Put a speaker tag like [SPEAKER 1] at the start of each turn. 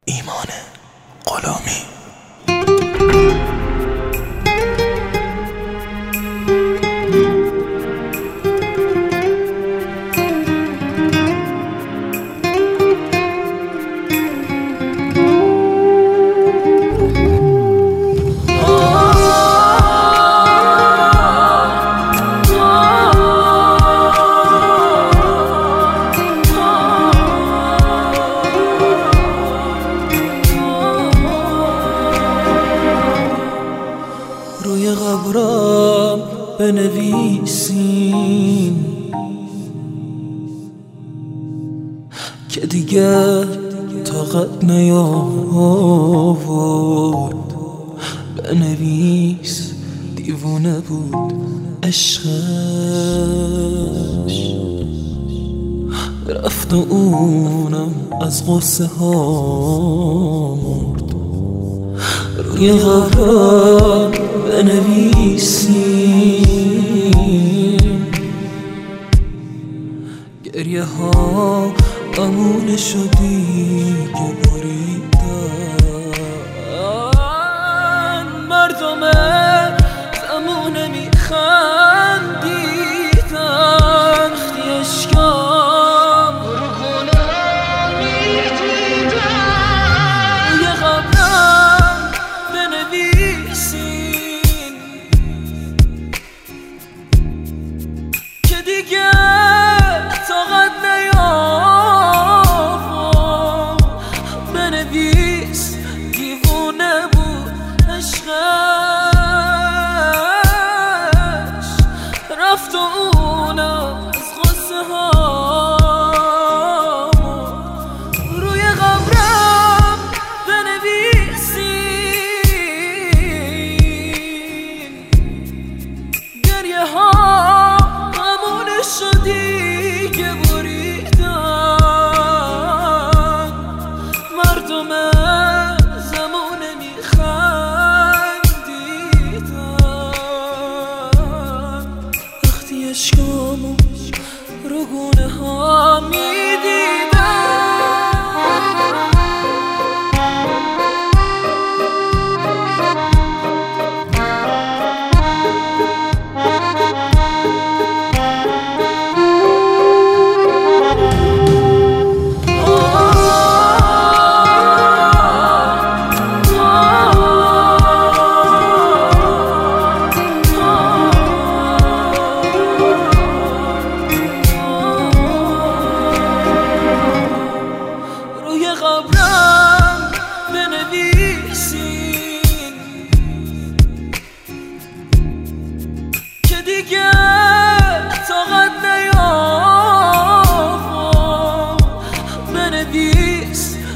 [SPEAKER 1] ایمان غلامی. روی قبرم بنویسین که دیگر طاقت نیاورد. بنویس دیوونه بود عشقش، رفت و اونم از غصه ها مرد. روی قبرم بنویسین گریه ها غمونه شدی که بریدن. مردم زمونه میخندیدن، وقتی اشکام برخونه میدیدن. روی قبرم بنویسین که دیگه طاقت نیاورد. بنویس دیوونه بود عشقش، رفت و اونم از غصه ها مرد. روی قبرم بنویسین گریه ها غمونه شدی که بریدن. مردم زمونه میخندیدن، وقتی اشکامو رو گونه ها میدیدن. قبرم بنویسین که دیگه طاقت نیاورد. بنویس